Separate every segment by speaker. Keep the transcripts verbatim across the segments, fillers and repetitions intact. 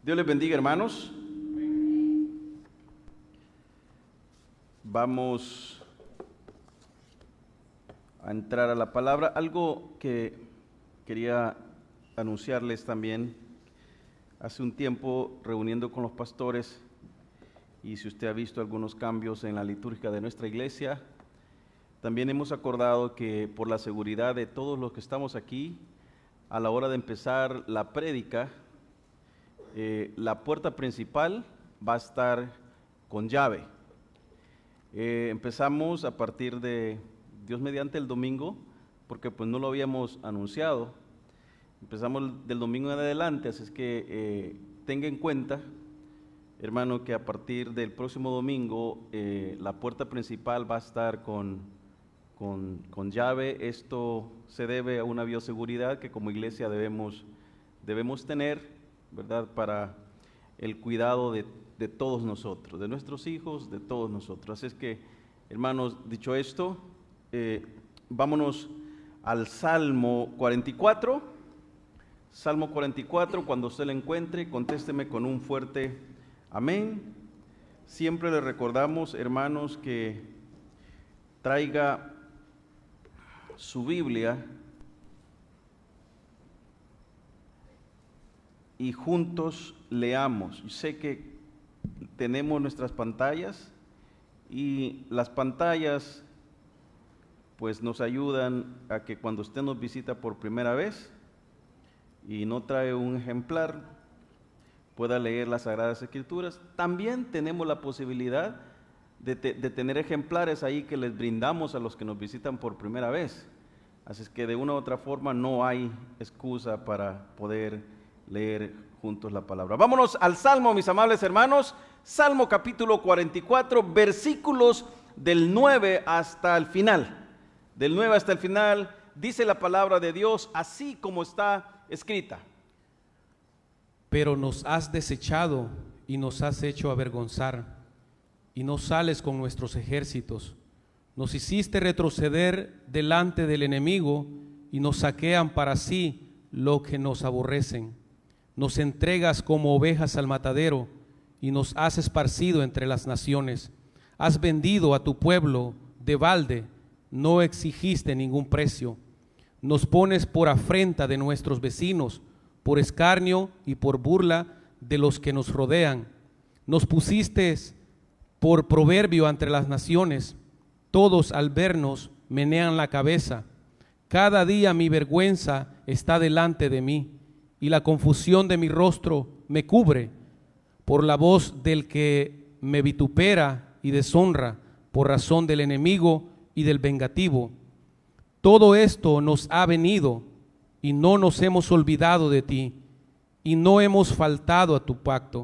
Speaker 1: Dios les bendiga, hermanos. Vamos a entrar a la palabra. Algo que quería anunciarles también. Hace un tiempo, reuniendo con los pastores, y si usted ha visto algunos cambios en la liturgia de nuestra iglesia, también hemos acordado que por la seguridad de todos los que estamos aquí, a la hora de empezar la prédica, eh, la puerta principal va a estar con llave. Eh, empezamos a partir de Dios mediante el domingo, porque pues no lo habíamos anunciado. Empezamos del domingo en adelante, así es que eh, tenga en cuenta, hermano, que a partir del próximo domingo eh, la puerta principal va a estar con, con, con llave. Esto se debe a una bioseguridad que como iglesia debemos, debemos tener, ¿verdad?, para el cuidado de, de todos nosotros, de nuestros hijos, de todos nosotros. Así es que, hermanos, dicho esto, eh, vámonos al Salmo cuarenta y cuatro. Salmo cuarenta y cuatro, cuando usted lo encuentre, contésteme con un fuerte amén. Siempre le recordamos, hermanos, que traiga su Biblia y juntos leamos. Yo sé que tenemos nuestras pantallas y las pantallas pues nos ayudan a que cuando usted nos visita por primera vez y no trae un ejemplar, pueda leer las Sagradas Escrituras. También tenemos la posibilidad de, te, de tener ejemplares ahí que les brindamos a los que nos visitan por primera vez. Así es que de una u otra forma no hay excusa para poder leer juntos la palabra. Vámonos al Salmo, mis amables hermanos. Salmo capítulo cuarenta y cuatro, versículos del nueve hasta el final. Del nueve hasta el final, dice la palabra de Dios así como está escrita.
Speaker 2: Pero nos has desechado y nos has hecho avergonzar, y no sales con nuestros ejércitos. Nos hiciste retroceder delante del enemigo, y nos saquean para sí lo que nos aborrecen. Nos entregas como ovejas al matadero, y nos has esparcido entre las naciones. Has vendido a tu pueblo de balde, no exigiste ningún precio. Nos pones por afrenta de nuestros vecinos, por escarnio y por burla de los que nos rodean. Nos pusiste por proverbio entre las naciones. Todos al vernos menean la cabeza. Cada día mi vergüenza está delante de mí, y la confusión de mi rostro me cubre, por la voz del que me vitupera y deshonra, por razón del enemigo y del vengativo. Todo esto nos ha venido, y no nos hemos olvidado de ti, y no hemos faltado a tu pacto.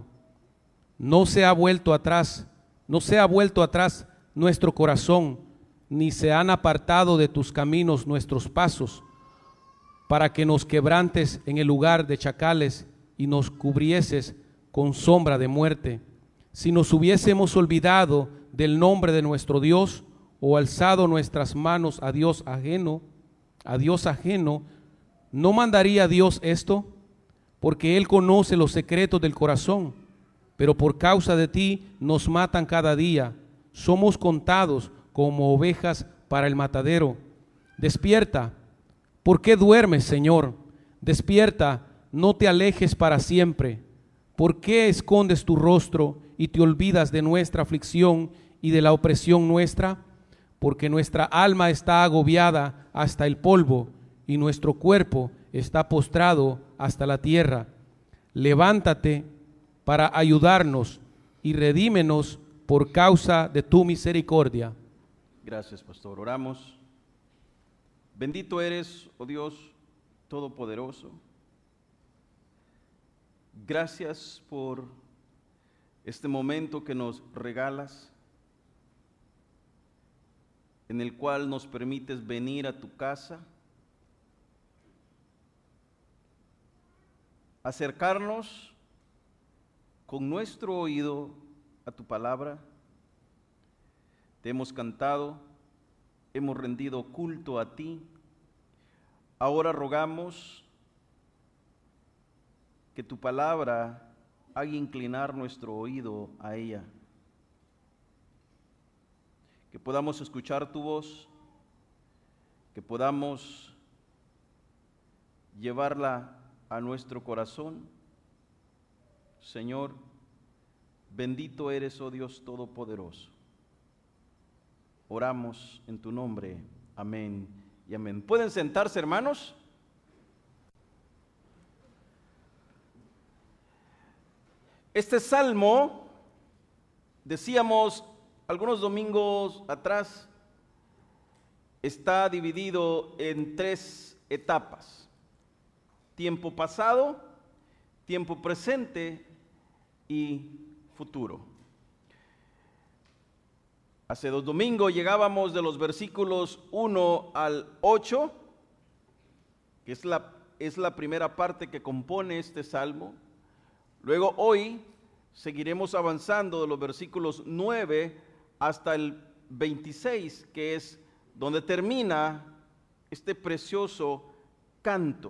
Speaker 2: No se ha vuelto atrás, no se ha vuelto atrás nuestro corazón, ni se han apartado de tus caminos nuestros pasos, para que nos quebrantes en el lugar de chacales y nos cubrieses con sombra de muerte. Si nos hubiésemos olvidado del nombre de nuestro Dios, o alzado nuestras manos a Dios ajeno, a Dios ajeno, ¿no mandaría Dios esto? Porque Él conoce los secretos del corazón, pero por causa de ti nos matan cada día. Somos contados como ovejas para el matadero. Despierta, ¿por qué duermes, Señor? Despierta, no te alejes para siempre. ¿Por qué escondes tu rostro y te olvidas de nuestra aflicción y de la opresión nuestra? Porque nuestra alma está agobiada hasta el polvo, y nuestro cuerpo está postrado hasta la tierra. Levántate para ayudarnos y redímenos por causa de tu misericordia.
Speaker 1: Gracias, pastor. Oramos. Bendito eres, oh Dios Todopoderoso. Gracias por este momento que nos regalas, en el cual nos permites venir a tu casa, acercarnos con nuestro oído a tu palabra. Te hemos cantado, hemos rendido culto a ti. Ahora rogamos que tu palabra haga inclinar nuestro oído a ella. Que podamos escuchar tu voz, que podamos llevarla a nuestro corazón. Señor, bendito eres, oh Dios Todopoderoso. Oramos en tu nombre. Amén y amén. ¿Pueden sentarse, hermanos? Este salmo, decíamos algunos domingos atrás, está dividido en tres etapas: tiempo pasado, tiempo presente y futuro. Hace dos domingos llegábamos de los versículos uno al ocho, que es la, es la primera parte que compone este salmo. Luego hoy seguiremos avanzando de los versículos nueve hasta el veintiséis, que es donde termina este precioso canto.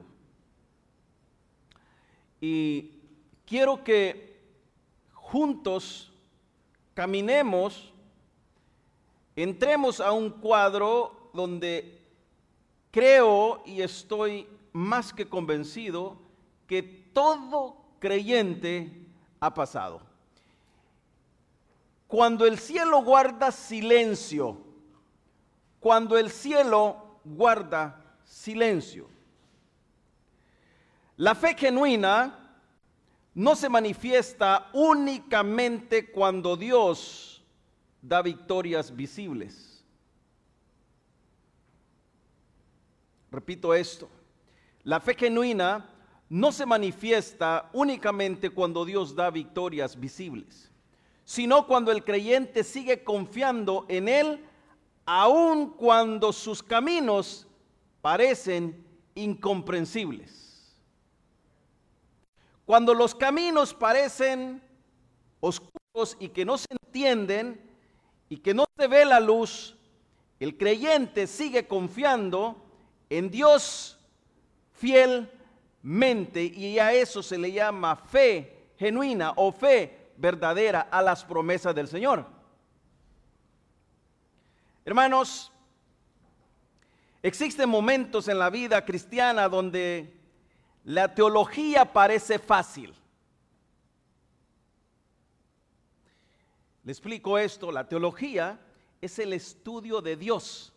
Speaker 1: Y quiero que juntos caminemos, entremos a un cuadro donde creo y estoy más que convencido que todo creyente ha pasado. Cuando el cielo guarda silencio, cuando el cielo guarda silencio. La fe genuina no se manifiesta únicamente cuando Dios da victorias visibles. Repito esto: la fe genuina no se manifiesta únicamente cuando Dios da victorias visibles, sino cuando el creyente sigue confiando en Él, aun cuando sus caminos parecen incomprensibles. Cuando los caminos parecen oscuros y que no se entienden y que no se ve la luz, el creyente sigue confiando en Dios fielmente, y a eso se le llama fe genuina o fe verdadera a las promesas del Señor. Hermanos, existen momentos en la vida cristiana donde la teología parece fácil. Le explico esto: la teología es el estudio de Dios,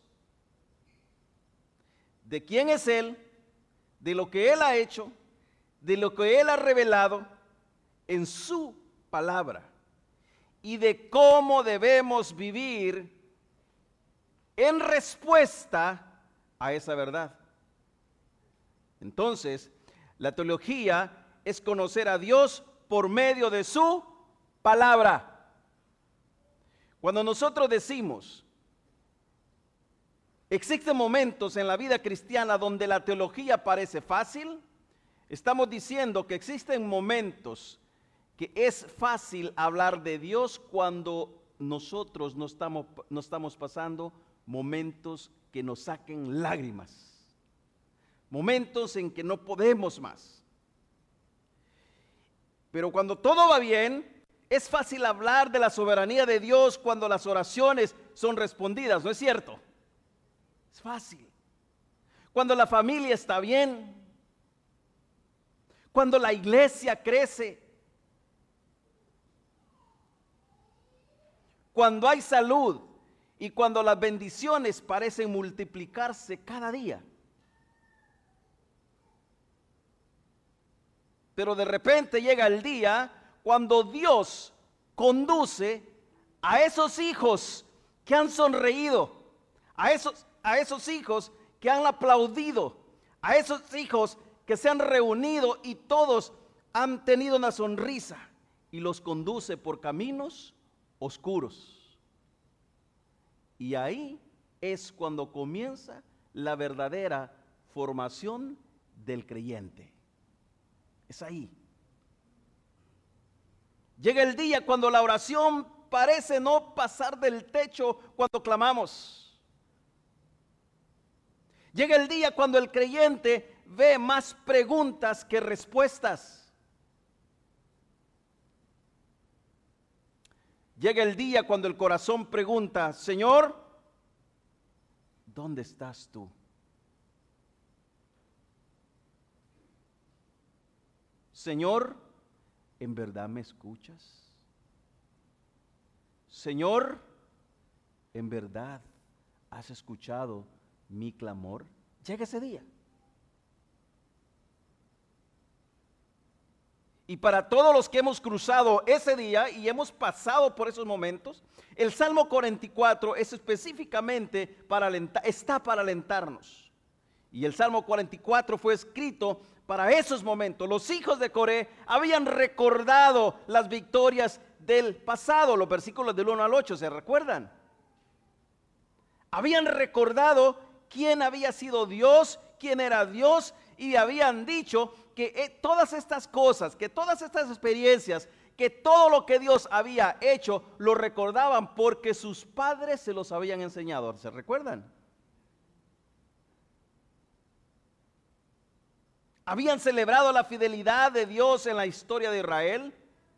Speaker 1: de quién es Él, de lo que Él ha hecho, de lo que Él ha revelado en su palabra y de cómo debemos vivir en respuesta a esa verdad. Entonces, la teología es conocer a Dios por medio de su palabra. Cuando nosotros decimos, existen momentos en la vida cristiana donde la teología parece fácil, estamos diciendo que existen momentos que es fácil hablar de Dios cuando nosotros no estamos, no estamos pasando momentos que nos saquen lágrimas. Momentos en que no podemos más. Pero cuando todo va bien, es fácil hablar de la soberanía de Dios cuando las oraciones son respondidas, ¿no es cierto? Es fácil. Cuando la familia está bien, cuando la iglesia crece, cuando hay salud y cuando las bendiciones parecen multiplicarse cada día. Pero de repente llega el día cuando Dios conduce a esos hijos que han sonreído, a esos, a esos hijos que han aplaudido, a esos hijos que se han reunido y todos han tenido una sonrisa, y los conduce por caminos oscuros. Y ahí es cuando comienza la verdadera formación del creyente. Es ahí. Llega el día cuando la oración parece no pasar del techo cuando clamamos. Llega el día cuando el creyente ve más preguntas que respuestas. Llega el día cuando el corazón pregunta, Señor, ¿dónde estás tú? Señor, ¿en verdad me escuchas? Señor, ¿en verdad has escuchado mi clamor? Llega ese día. Y para todos los que hemos cruzado ese día y hemos pasado por esos momentos, el Salmo cuarenta y cuatro es específicamente para alentar, está para alentarnos. Y el Salmo cuarenta y cuatro fue escrito para esos momentos. Los hijos de Coré habían recordado las victorias del pasado, los versículos del uno al ocho, ¿se recuerdan? Habían recordado quién había sido Dios, quién era Dios, y habían dicho que eh, todas estas cosas, que todas estas experiencias, que todo lo que Dios había hecho, lo recordaban porque sus padres se los habían enseñado. ¿Se recuerdan? Habían celebrado la fidelidad de Dios en la historia de Israel.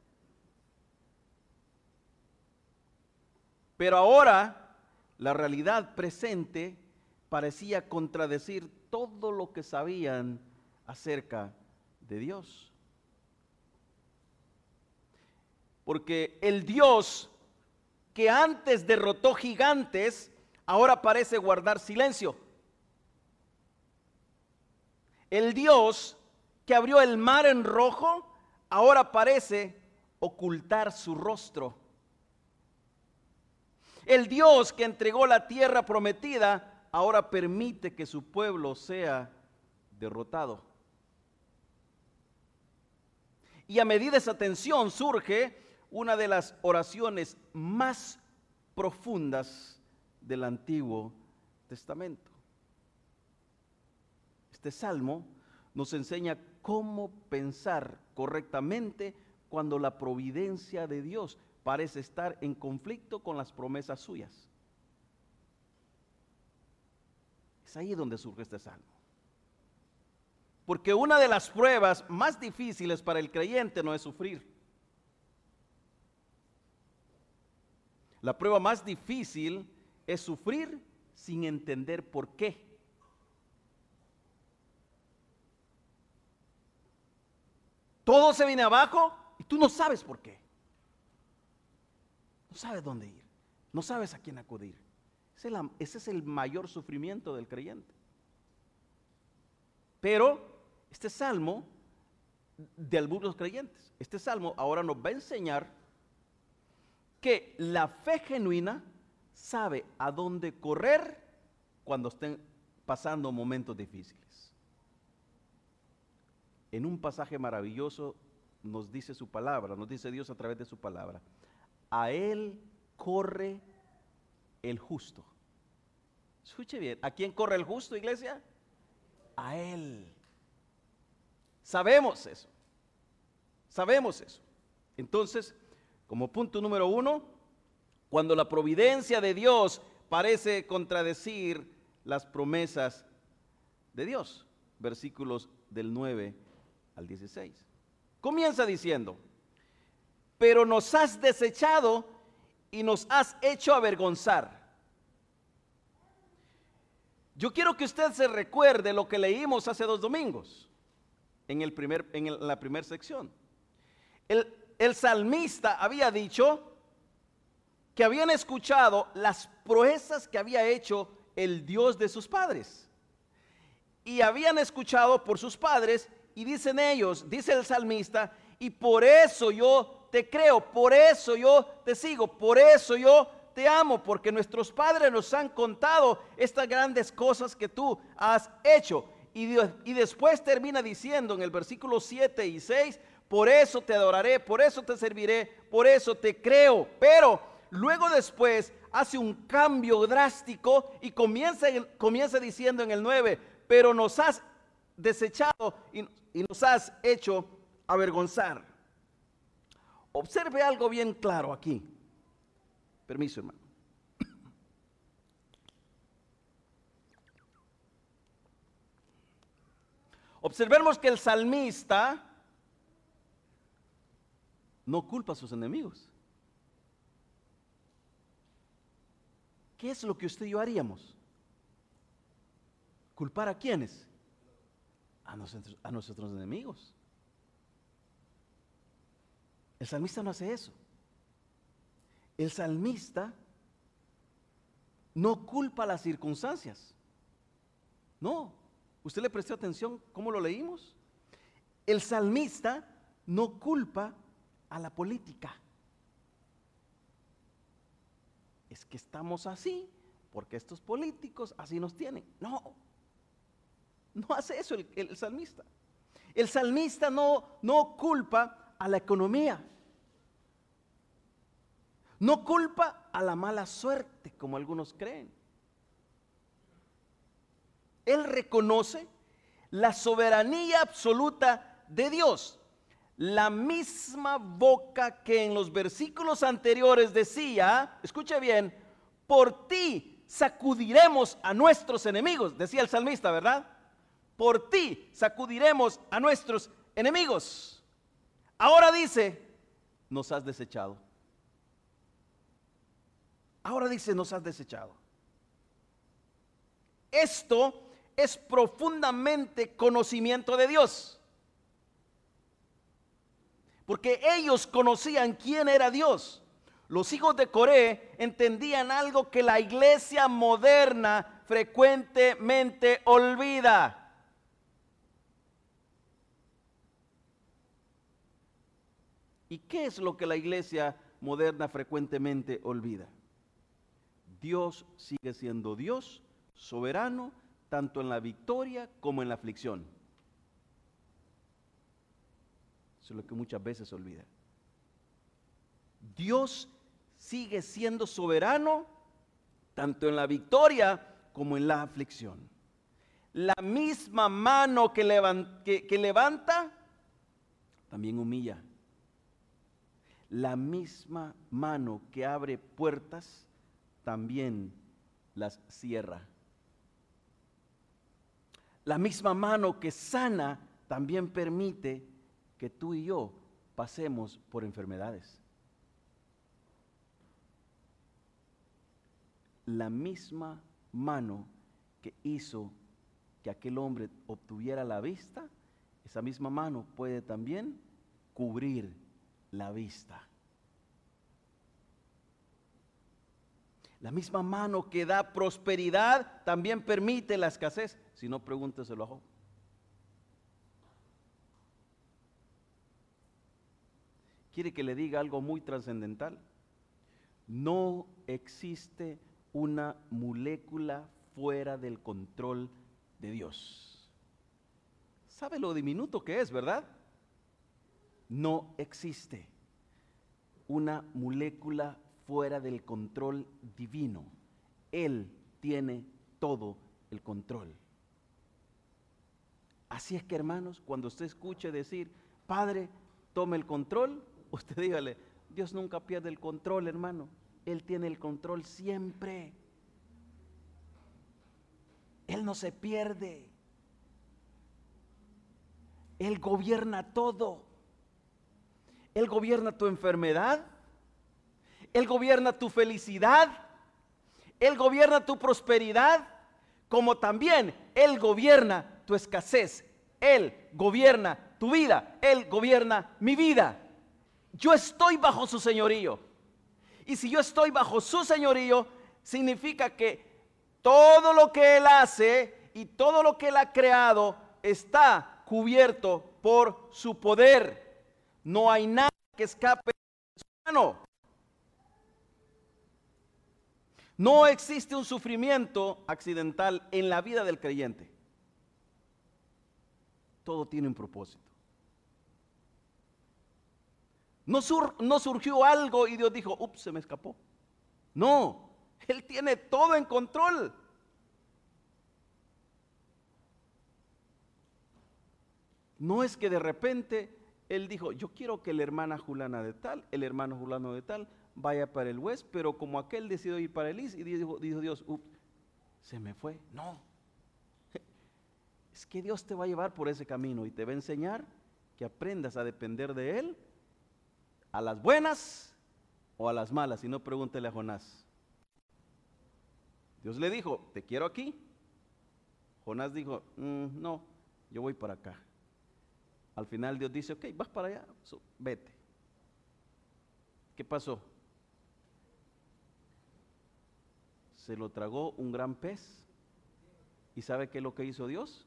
Speaker 1: Pero ahora la realidad presente parecía contradecir todo lo que sabían acerca de Dios. Porque el Dios que antes derrotó gigantes, ahora parece guardar silencio. El Dios que abrió el mar en rojo, ahora parece ocultar su rostro. El Dios que entregó la tierra prometida, ahora permite que su pueblo sea derrotado. Y a medida de esa tensión surge una de las oraciones más profundas del Antiguo Testamento. Este salmo nos enseña cómo pensar correctamente cuando la providencia de Dios parece estar en conflicto con las promesas suyas. Es ahí donde surge este salmo. Porque una de las pruebas más difíciles para el creyente no es sufrir. La prueba más difícil es sufrir sin entender por qué. Todo se viene abajo y tú no sabes por qué. No sabes dónde ir. No sabes a quién acudir. Ese es, el, ese es el mayor sufrimiento del creyente. Pero este salmo de algunos creyentes, este salmo ahora nos va a enseñar que la fe genuina sabe a dónde correr cuando estén pasando momentos difíciles. En un pasaje maravilloso nos dice su palabra, nos dice Dios a través de su palabra: a Él corre el justo. Escuche bien, ¿a quién corre el justo, iglesia? A Él. Sabemos eso, sabemos eso. Entonces, como punto número uno, cuando la providencia de Dios parece contradecir las promesas de Dios, versículos del nueve al dieciséis. Comienza diciendo: pero nos has desechado y nos has hecho avergonzar. Yo quiero que usted se recuerde lo que leímos hace dos domingos, en, el primer, en el, la primera sección. El, el salmista había dicho que habían escuchado las proezas que había hecho el Dios de sus padres. Y habían escuchado por sus padres, y dicen ellos, dice el salmista, y por eso yo te creo, por eso yo te sigo, por eso yo te amo, porque nuestros padres nos han contado estas grandes cosas que tú has hecho. Y, Dios, y después termina diciendo en el versículo siete y seis, por eso te adoraré, por eso te serviré, por eso te creo. Pero luego después hace un cambio drástico y comienza, comienza diciendo en el nueve, pero nos has desechado y, y nos has hecho avergonzar. Observe algo bien claro aquí. Permiso, hermano. Observemos que el salmista no culpa a sus enemigos. ¿qué es lo que usted y yo haríamos? ¿Culpar a quiénes? A nosotros, a nuestros enemigos. El salmista no hace eso. El salmista no culpa las circunstancias. No. ¿Usted le prestó atención cómo lo leímos? El salmista no culpa a la política. Es que estamos así porque estos políticos así nos tienen. No. No hace eso el, el salmista. El salmista no, no culpa a la economía. No culpa a la mala suerte, como algunos creen. Él reconoce la soberanía absoluta de Dios. La misma boca que en los versículos anteriores decía, escuche bien, por ti sacudiremos a nuestros enemigos, decía el salmista, ¿verdad? Por ti sacudiremos a nuestros enemigos. Ahora dice, nos has desechado. Ahora dice, nos has desechado. Esto es profundamente conocimiento de Dios. Porque ellos conocían quién era Dios. Los hijos de Coré entendían algo que la iglesia moderna frecuentemente olvida. ¿Y qué es lo que la iglesia moderna frecuentemente olvida? Dios sigue siendo Dios, soberano, tanto en la victoria como en la aflicción. Eso es lo que muchas veces se olvida. Dios sigue siendo soberano, tanto en la victoria como en la aflicción. La misma mano que levanta, que, que levanta también humilla. La misma mano que abre puertas también las cierra. La misma mano que sana también permite que tú y yo pasemos por enfermedades. La misma mano que hizo que aquel hombre obtuviera la vista, esa misma mano puede también cubrir la vista. La misma mano que da prosperidad también permite la escasez. Si no, pregúnteselo a Job. ¿Quiere que le diga algo muy trascendental? No existe una molécula fuera del control de Dios. ¿Sabe lo diminuto que es, verdad? No existe una molécula fuera del control divino. Él tiene todo el control. Así es que, hermanos, cuando usted escuche decir, Padre, tome el control, usted dígale, Dios nunca pierde el control, hermano. Él tiene el control siempre. Él no se pierde. Él gobierna todo. Él gobierna tu enfermedad. Él gobierna tu felicidad. Él gobierna tu prosperidad. Como también Él gobierna tu escasez. Él gobierna tu vida. Él gobierna mi vida. Yo estoy bajo su señorío. Y si yo estoy bajo su señorío, significa que todo lo que Él hace y todo lo que Él ha creado está cubierto por su poder. No hay nada que escape de su mano. No existe un sufrimiento accidental en la vida del creyente. Todo tiene un propósito. No, sur, no surgió algo y Dios dijo, ups, se me escapó. No, Él tiene todo en control. No es que de repente Él dijo, yo quiero que la hermana Julana de tal, el hermano Julano de tal, vaya para el West, pero como aquel decidió ir para el East, y dijo, dijo Dios, ups, se me fue. No, es que Dios te va a llevar por ese camino y te va a enseñar que aprendas a depender de Él, a las buenas o a las malas. Si no, pregúntele a Jonás. Dios le dijo, te quiero aquí. Jonás dijo, mm, no, yo voy para acá. Al final Dios dice, ok, vas para allá, so, vete. ¿Qué pasó? Se lo tragó un gran pez. ¿Y sabe qué es lo que hizo Dios?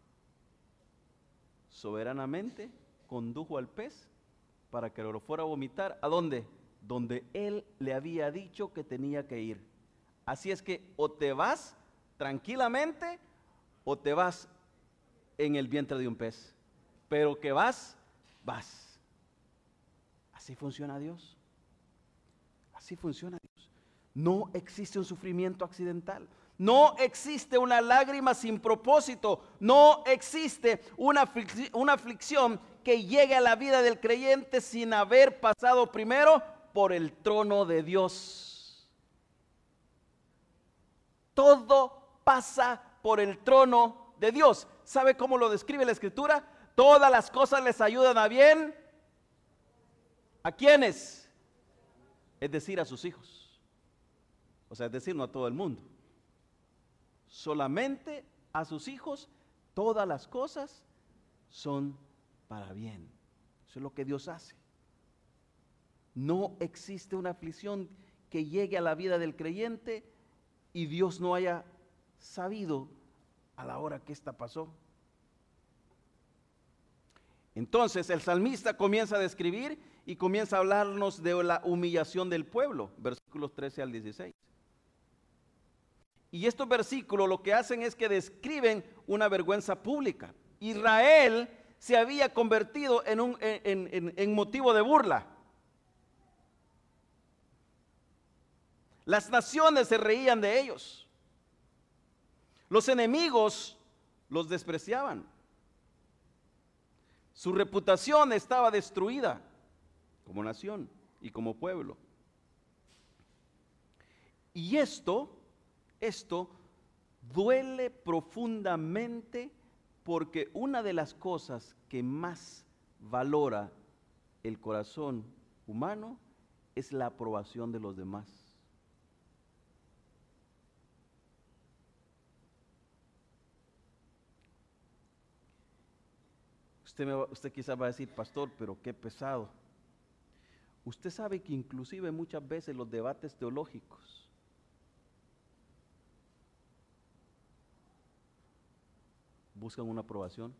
Speaker 1: Soberanamente condujo al pez para que lo fuera a vomitar. ¿A dónde? Donde él le había dicho que tenía que ir. Así es que o te vas tranquilamente o te vas en el vientre de un pez. Pero que vas, vas. Así funciona Dios. Así funciona Dios. No existe un sufrimiento accidental. No existe una lágrima sin propósito. No existe una, una aflicción que llegue a la vida del creyente sin haber pasado primero por el trono de Dios. Todo pasa por el trono de Dios. ¿Sabe cómo lo describe la Escritura? Todas las cosas les ayudan a bien. ¿A quiénes? Es decir, a sus hijos. O sea, es decir, no a todo el mundo. Solamente a sus hijos todas las cosas son para bien. Eso es lo que Dios hace. No existe una aflicción que llegue a la vida del creyente y Dios no haya sabido a la hora que esta pasó. Entonces el salmista comienza a describir y comienza a hablarnos de la humillación del pueblo, versículos trece al dieciséis. Y estos versículos lo que hacen es que describen una vergüenza pública. Israel se había convertido en, un, en, en, en motivo de burla. Las naciones se reían de ellos. Los enemigos los despreciaban. Su reputación estaba destruida como nación y como pueblo. Y esto, esto duele profundamente porque una de las cosas que más valora el corazón humano es la aprobación de los demás. Usted, me va, usted quizás va a decir, pastor, pero qué pesado. Usted sabe que inclusive muchas veces los debates teológicos buscan una aprobación.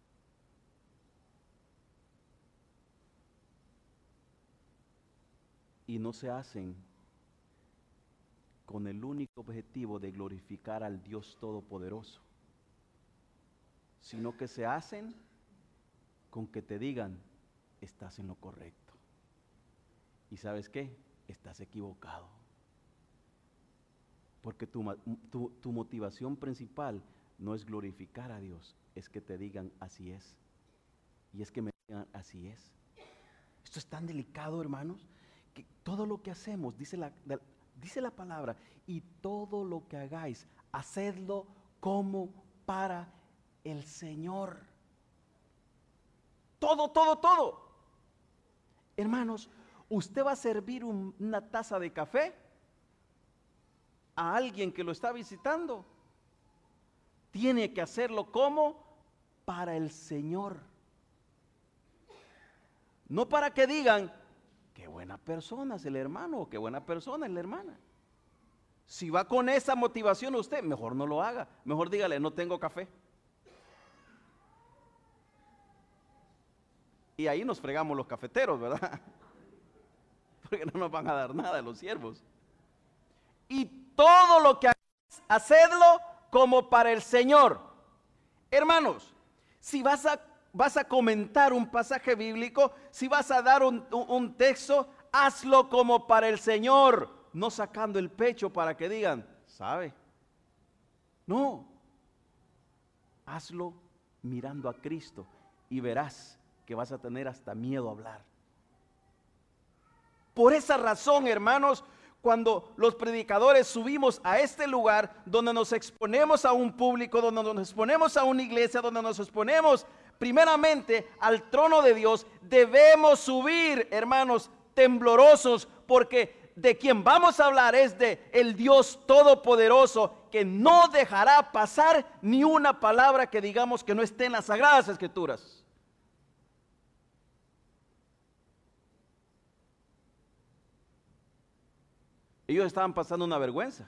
Speaker 1: Y no se hacen con el único objetivo de glorificar al Dios Todopoderoso, sino que se hacen con que te digan, estás en lo correcto. ¿Y sabes qué? Estás equivocado. Porque tu, tu, tu motivación principal no es glorificar a Dios, es que te digan así es. Y es que me digan así es. Esto es tan delicado, hermanos, que todo lo que hacemos, dice la, dice la palabra, y todo lo que hagáis, hacedlo como para el Señor. Todo, todo, todo. Hermanos, usted va a servir un, una taza de café a alguien que lo está visitando. Tiene que hacerlo como para el Señor. No para que digan, qué buena persona es el hermano o qué buena persona es la hermana. Si va con esa motivación usted, mejor no lo haga. Mejor dígale, no tengo café. Y ahí nos fregamos los cafeteros, ¿verdad? Porque no nos van a dar nada los siervos. Y todo lo que hagas, hacedlo como para el Señor. Hermanos, si vas a, vas a comentar un pasaje bíblico, si vas a dar un, un, un texto, hazlo como para el Señor, no sacando el pecho para que digan, ¿sabe? No, hazlo mirando a Cristo y verás que vas a tener hasta miedo a hablar. Por esa razón, hermanos, cuando los predicadores subimos a este lugar donde nos exponemos a un público, donde nos exponemos a una iglesia, donde nos exponemos primeramente al trono de Dios, debemos subir, hermanos, temblorosos, porque de quien vamos a hablar es de el Dios Todopoderoso, que no dejará pasar ni una palabra que digamos que no esté en las Sagradas Escrituras. Ellos estaban pasando una vergüenza.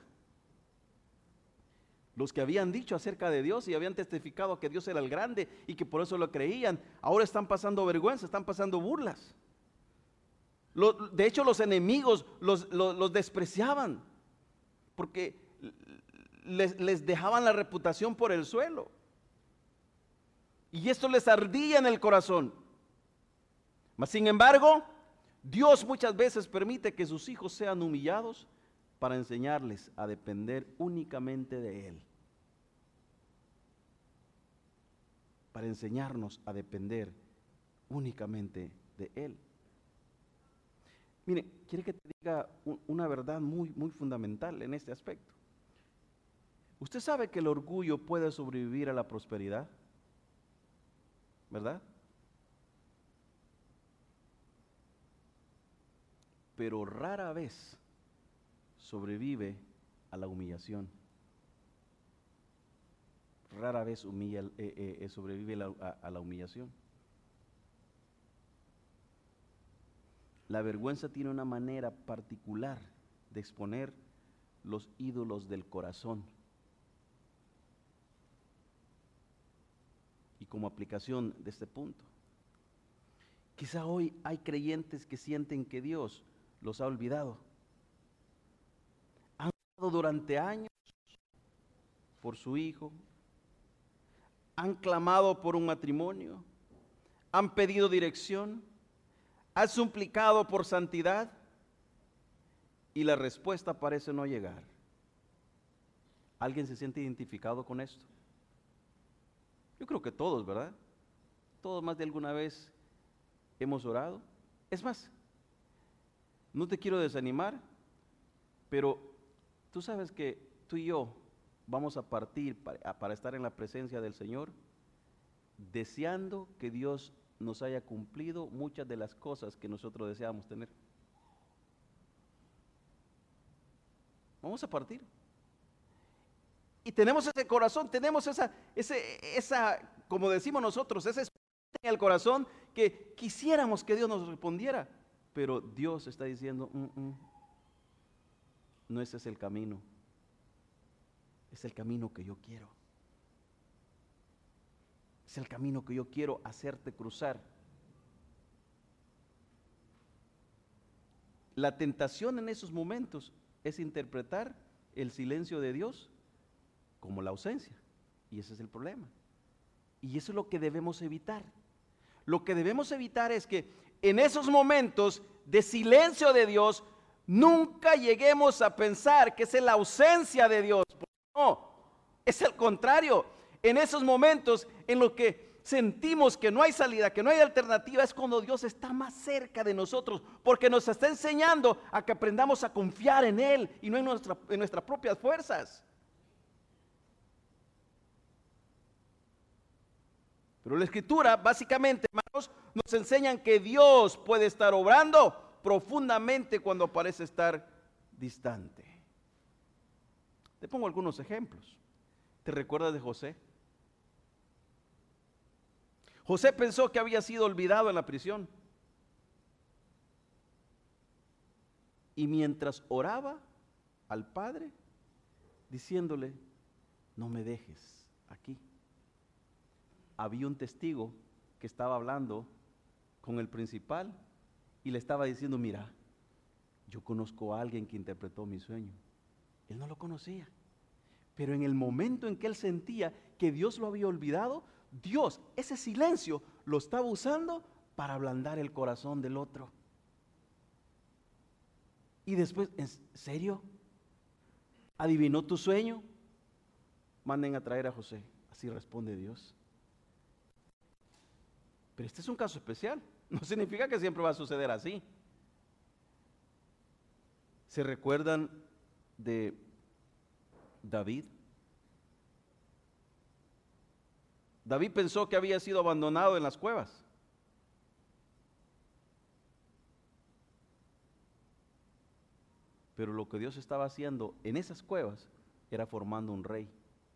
Speaker 1: Los que habían dicho acerca de Dios y habían testificado que Dios era el grande y que por eso lo creían, ahora están pasando vergüenza, están pasando burlas. De hecho, los enemigos los, los, los despreciaban porque les, les dejaban la reputación por el suelo. Y esto les ardía en el corazón. Mas, sin embargo, Dios muchas veces permite que sus hijos sean humillados para enseñarles a depender únicamente de Él. Para enseñarnos a depender únicamente de Él. Mire, quiere que te diga una verdad muy, muy fundamental en este aspecto. Usted sabe que el orgullo puede sobrevivir a la prosperidad, ¿verdad? Pero rara vez sobrevive a la humillación. Rara vez humilla, eh, eh, sobrevive la, a, a la humillación. La vergüenza tiene una manera particular de exponer los ídolos del corazón. Y como aplicación de este punto, quizá hoy hay creyentes que sienten que Dios los ha olvidado. Han orado durante años por su hijo, han clamado por un matrimonio, han pedido dirección, han suplicado por santidad y la respuesta parece no llegar. ¿Alguien se siente identificado con esto? Yo creo que todos, ¿verdad? Todos más de alguna vez hemos orado. Es más, no te quiero desanimar, pero tú sabes que tú y yo vamos a partir para, para estar en la presencia del Señor, deseando que Dios nos haya cumplido muchas de las cosas que nosotros deseamos tener. Vamos a partir. Y tenemos ese corazón, tenemos esa, ese, esa, como decimos nosotros, esa esperanza en el corazón que quisiéramos que Dios nos respondiera. Pero Dios está diciendo, mm, mm, no ese es el camino. Es el camino que yo quiero. Es el camino que yo quiero hacerte cruzar. La tentación en esos momentos es interpretar el silencio de Dios como la ausencia. Y ese es el problema. Y eso es lo que debemos evitar. Lo que debemos evitar es que en esos momentos de silencio de Dios nunca lleguemos a pensar que es la ausencia de Dios. No, es el contrario. En esos momentos en los que sentimos que no hay salida, que no hay alternativa, es cuando Dios está más cerca de nosotros, porque nos está enseñando a que aprendamos a confiar en Él y no en, nuestra, en nuestras propias fuerzas. Pero la Escritura, básicamente, hermanos, nos enseñan que Dios puede estar obrando profundamente cuando parece estar distante. Te pongo algunos ejemplos. ¿Te recuerdas de José? José pensó que había sido olvidado en la prisión. Y mientras oraba al Padre, diciéndole, no me dejes aquí, había un testigo que estaba hablando con el principal y le estaba diciendo, mira, yo conozco a alguien que interpretó mi sueño. Él no lo conocía, pero en el momento en que él sentía que Dios lo había olvidado, Dios, ese silencio, lo estaba usando para ablandar el corazón del otro. Y después, ¿en serio? ¿Adivinó tu sueño? Manden a traer a José. Así responde Dios. Pero este es un caso especial. No significa que siempre va a suceder así. ¿Se recuerdan de David? David pensó que había sido abandonado en las cuevas. Pero lo que Dios estaba haciendo en esas cuevas era formando un rey.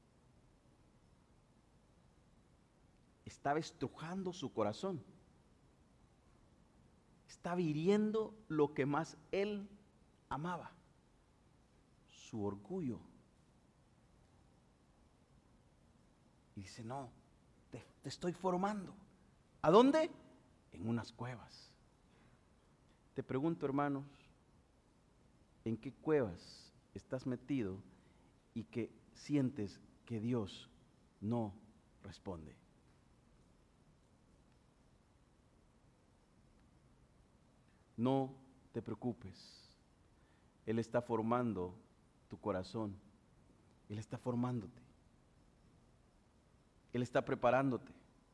Speaker 1: Estaba estrujando su corazón. Estaba hiriendo lo que más él amaba, su orgullo. Y dice, no, te, te estoy formando. ¿A dónde? En unas cuevas. Te pregunto, hermanos, ¿en qué cuevas estás metido y que sientes que Dios no responde? No te preocupes. Él está formando tu corazón. Él está formándote. Él está preparándote.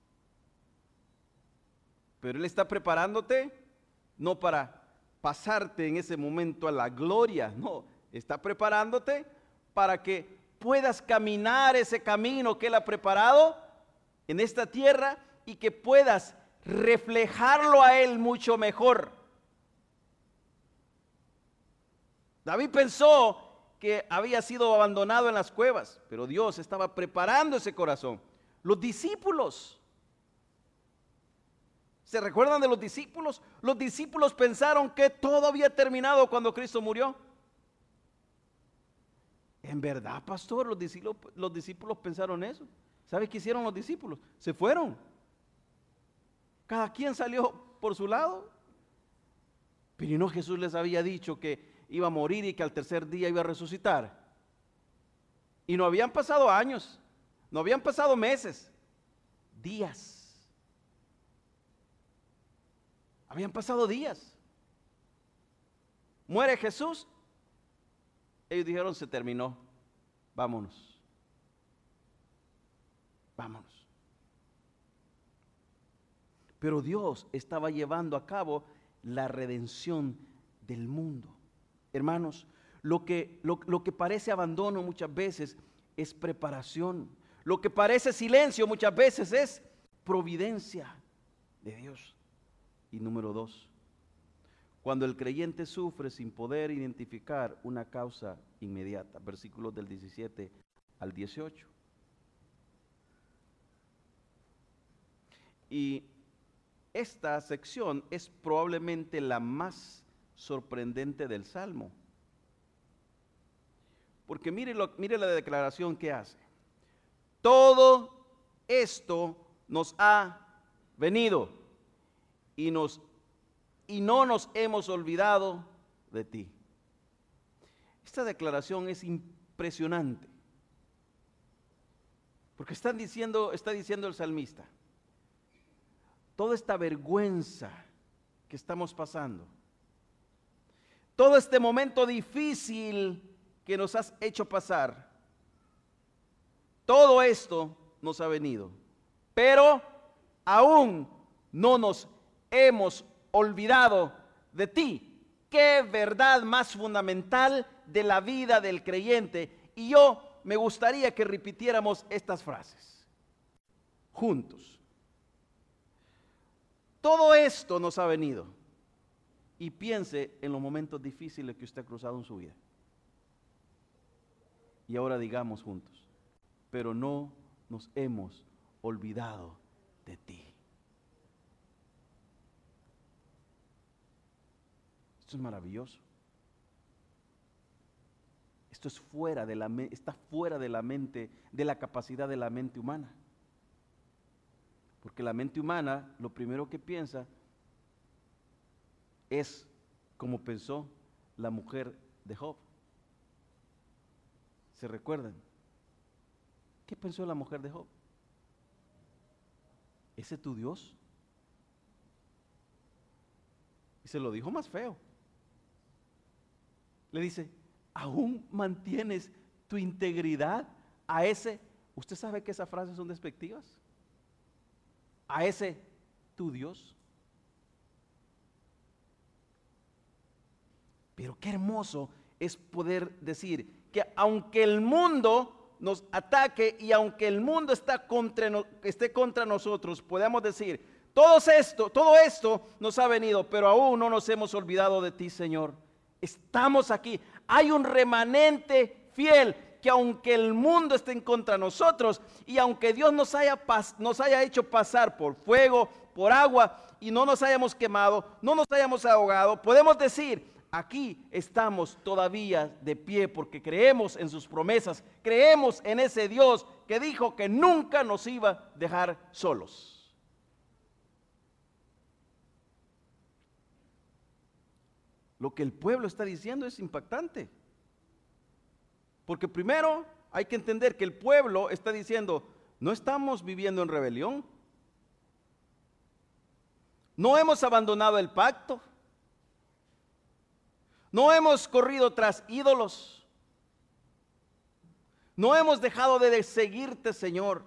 Speaker 1: Pero Él está preparándote no para pasarte en ese momento a la gloria, no, está preparándote para que puedas caminar ese camino que Él ha preparado en esta tierra y que puedas reflejarlo a Él mucho mejor. David pensó que había sido abandonado en las cuevas, pero Dios estaba preparando ese corazón. Los discípulos, ¿se recuerdan de los discípulos? Los discípulos pensaron que todo había terminado cuando Cristo murió. En verdad, pastor, los discípulos, los discípulos pensaron eso. ¿Sabe qué hicieron los discípulos? Se fueron. Cada quien salió por su lado. Pero no, Jesús les había dicho que iba a morir y que al tercer día iba a resucitar. Y no habían pasado años, no habían pasado meses, días. Habían pasado días. Muere Jesús. Ellos dijeron, se terminó, vámonos. Vámonos. Pero Dios estaba llevando a cabo la redención del mundo. Hermanos, lo que, lo, lo que parece abandono muchas veces es preparación. Lo que parece silencio muchas veces es providencia de Dios. Y número dos, cuando el creyente sufre sin poder identificar una causa inmediata. Versículos del diecisiete al dieciocho. Y esta sección es probablemente la más sorprendente del Salmo. Porque mire, lo, mire la declaración que hace. Todo esto nos ha venido y, nos, y no nos hemos olvidado de ti. Esta declaración es impresionante. Porque están diciendo, está diciendo el salmista, toda esta vergüenza que estamos pasando, todo este momento difícil que nos has hecho pasar, todo esto nos ha venido, pero aún no nos hemos olvidado de ti. Qué verdad más fundamental de la vida del creyente. Y yo me gustaría que repitiéramos estas frases juntos. Todo esto nos ha venido. Y piense en los momentos difíciles que usted ha cruzado en su vida. Y ahora digamos juntos, pero no nos hemos olvidado de ti. Esto es maravilloso. Esto es fuera de la, está fuera de la mente, de la capacidad de la mente humana. Porque la mente humana, lo primero que piensa es como pensó la mujer de Job. ¿Se recuerdan? ¿Qué pensó la mujer de Job? ¿Ese es tu Dios? Y se lo dijo más feo. Le dice, ¿aún mantienes tu integridad a ese? ¿Usted sabe que esas frases son despectivas? A ese tu Dios. Pero qué hermoso es poder decir que aunque el mundo nos ataque y aunque el mundo está contra, esté contra nosotros, podemos decir, todo esto, todo esto nos ha venido, pero aún no nos hemos olvidado de ti, Señor. Estamos aquí. Hay un remanente fiel que aunque el mundo esté en contra de nosotros y aunque Dios nos haya, nos haya hecho pasar por fuego, por agua y no nos hayamos quemado, no nos hayamos ahogado, podemos decir, aquí estamos todavía de pie porque creemos en sus promesas, creemos en ese Dios que dijo que nunca nos iba a dejar solos. Lo que el pueblo está diciendo es impactante. Porque primero hay que entender que el pueblo está diciendo, no estamos viviendo en rebelión. No hemos abandonado el pacto. No hemos corrido tras ídolos. No hemos dejado de seguirte, Señor.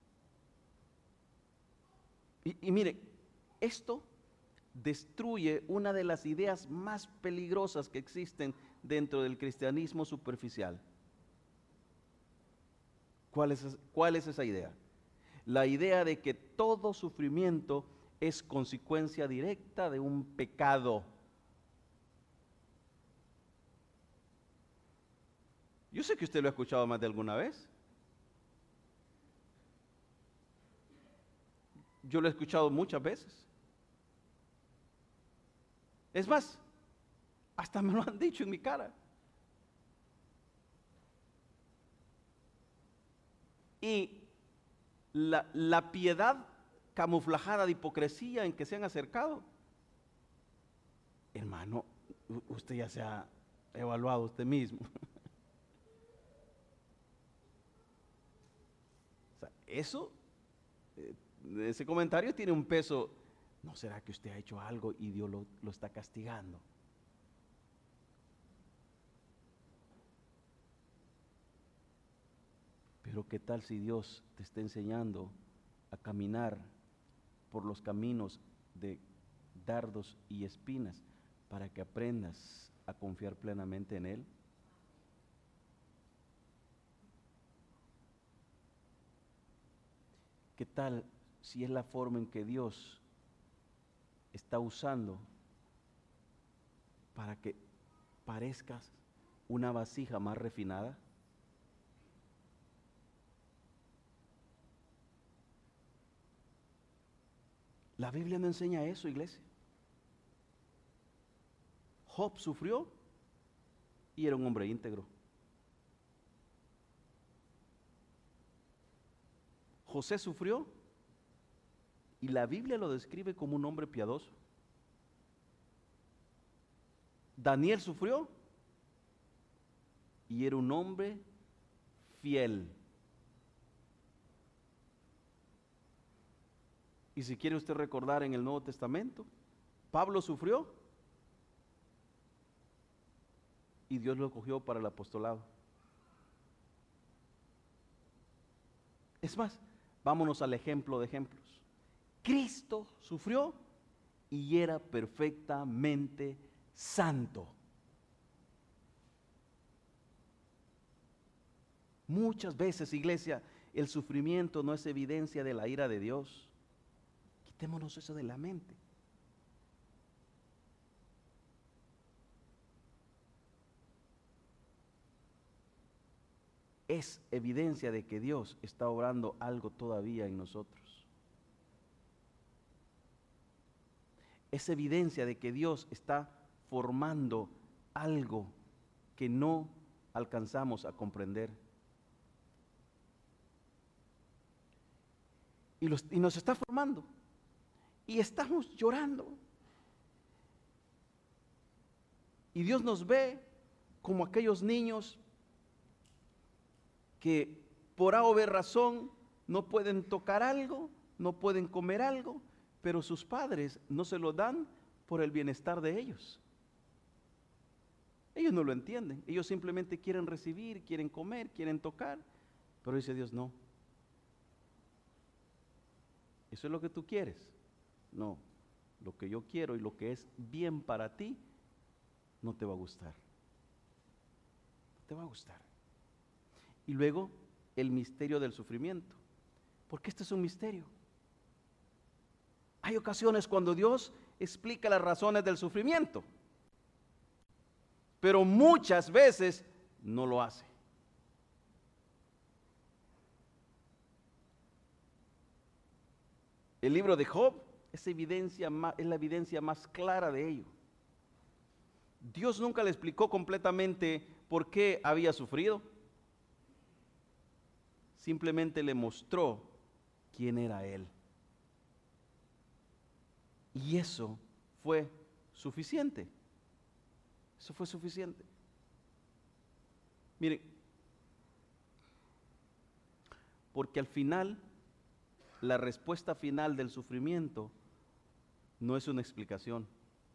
Speaker 1: Y, y mire, esto destruye una de las ideas más peligrosas que existen dentro del cristianismo superficial. ¿Cuál es, cuál es esa idea? La idea de que todo sufrimiento es consecuencia directa de un pecado. Yo sé que usted lo ha escuchado más de alguna vez. Yo lo he escuchado muchas veces. Es más, hasta me lo han dicho en mi cara. Y la, la piedad camuflajada de hipocresía en que se han acercado, hermano, usted ya se ha evaluado usted mismo. O sea, eso, eh, ese comentario tiene un peso. ¿No será que usted ha hecho algo y Dios lo, lo está castigando? Pero ¿qué tal si Dios te está enseñando a caminar por los caminos de dardos y espinas para que aprendas a confiar plenamente en Él? ¿Qué tal si es la forma en que Dios está usando para que parezcas una vasija más refinada? La Biblia no enseña eso, iglesia. Job sufrió y era un hombre íntegro. José sufrió y la Biblia lo describe como un hombre piadoso. Daniel sufrió y era un hombre fiel. Y si quiere usted recordar en el Nuevo Testamento, Pablo sufrió y Dios lo cogió para el apostolado. Es más, vámonos al ejemplo de ejemplos. Cristo sufrió y era perfectamente santo. Muchas veces, iglesia, el sufrimiento no es evidencia de la ira de Dios. Quitémonos eso de la mente. Es evidencia de que Dios está obrando algo todavía en nosotros. Es evidencia de que Dios está formando algo que no alcanzamos a comprender. Y, los, y nos está formando. Y estamos llorando. Y Dios nos ve como aquellos niños que por A o B razón no pueden tocar algo, no pueden comer algo, pero sus padres no se lo dan por el bienestar de ellos. Ellos no lo entienden, ellos simplemente quieren recibir, quieren comer, quieren tocar, pero dice Dios, no. ¿Eso es lo que tú quieres? No, lo que yo quiero y lo que es bien para ti no te va a gustar. No te va a gustar. Y luego el misterio del sufrimiento, porque este es un misterio. Hay ocasiones cuando Dios explica las razones del sufrimiento. pero muchas veces no lo hace. El libro de Job es, evidencia, es la evidencia más clara de ello. Dios nunca le explicó completamente por qué había sufrido. Simplemente le mostró quién era él. Y eso fue suficiente. Eso fue suficiente. Miren, porque al final, la respuesta final del sufrimiento no es una explicación.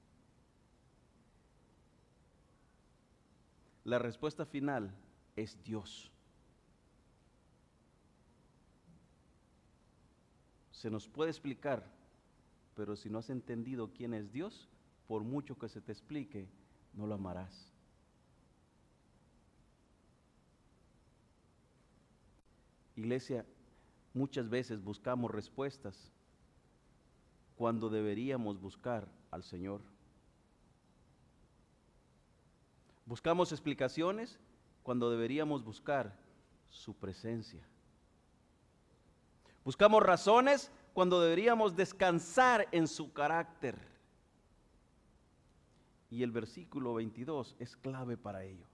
Speaker 1: La respuesta final es Dios. Se nos puede explicar, pero si no has entendido quién es Dios, por mucho que se te explique, no lo amarás. Iglesia, muchas veces buscamos respuestas cuando deberíamos buscar al Señor. Buscamos explicaciones cuando deberíamos buscar su presencia. Buscamos razones cuando deberíamos descansar en su carácter. Y el versículo veintidós es clave para ello.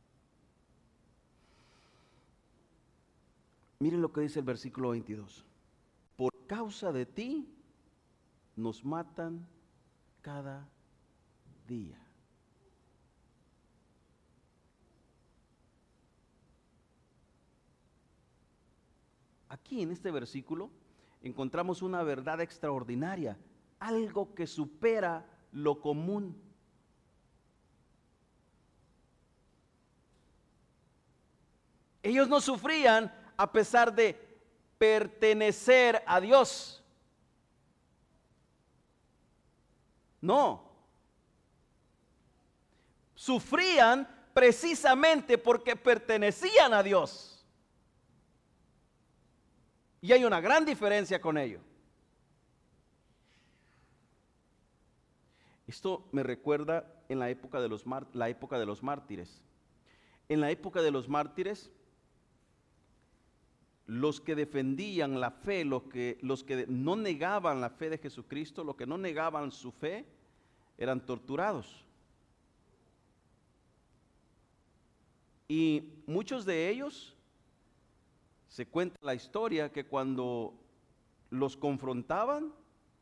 Speaker 1: Miren lo que dice el versículo veintidós. Por causa de ti nos matan cada día. Aquí en este versículo encontramos una verdad extraordinaria, algo que supera lo común. Ellos no sufrían a pesar de pertenecer a Dios. No. Sufrían precisamente porque pertenecían a Dios. Y hay una gran diferencia con ello. Esto me recuerda en la época de los, mar, la época de los mártires. En la época de los mártires, los que defendían la fe, los que, los que no negaban la fe de Jesucristo, los que no negaban su fe, eran torturados. Y muchos de ellos, se cuenta la historia que cuando los confrontaban,